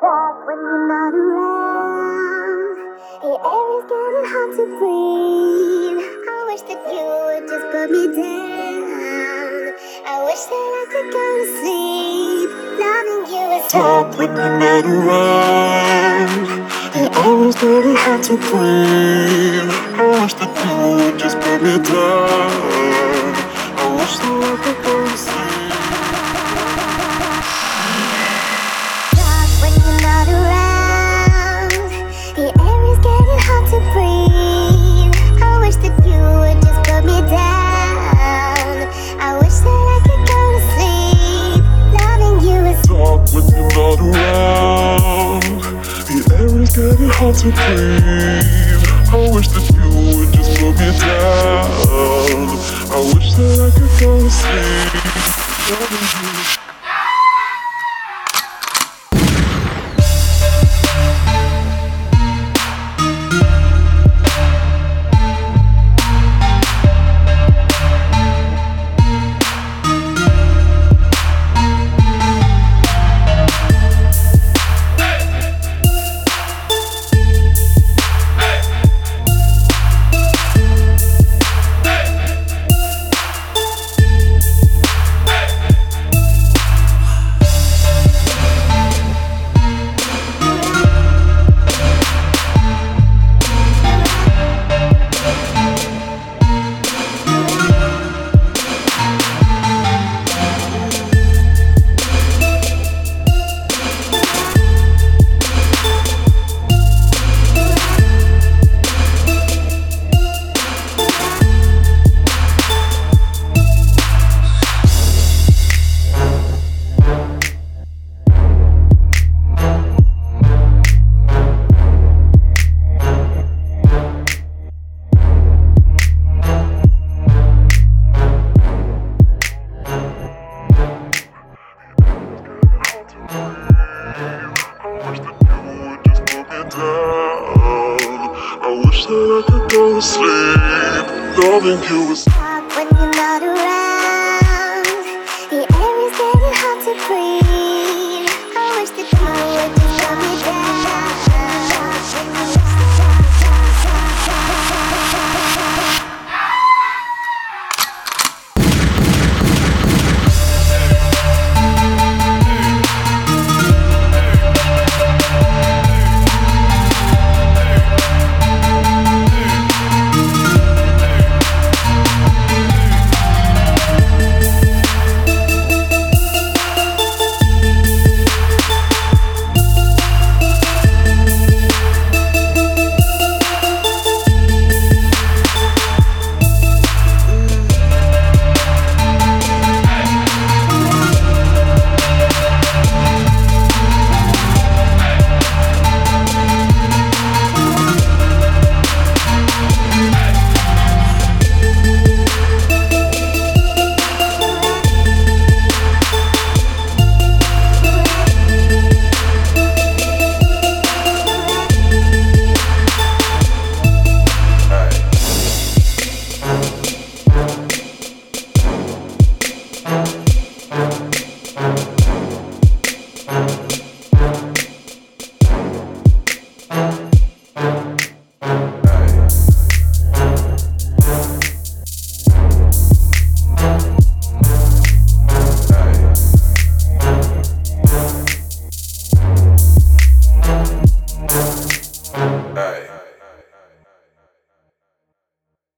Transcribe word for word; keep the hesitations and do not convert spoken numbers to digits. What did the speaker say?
dark when you're not around. The air is getting hard to breathe. I wish that you would just put me down. I wish that I could go to sleep. Loving you is dark when you're not around. The air is getting hard to breathe. I wish that you would just put me down. I wish that I could go to sleep. Getting hard to breathe. I wish that you would just put me down. I wish that I could go to sleep. Loving you. I wish that I could go to sleep. Loving you is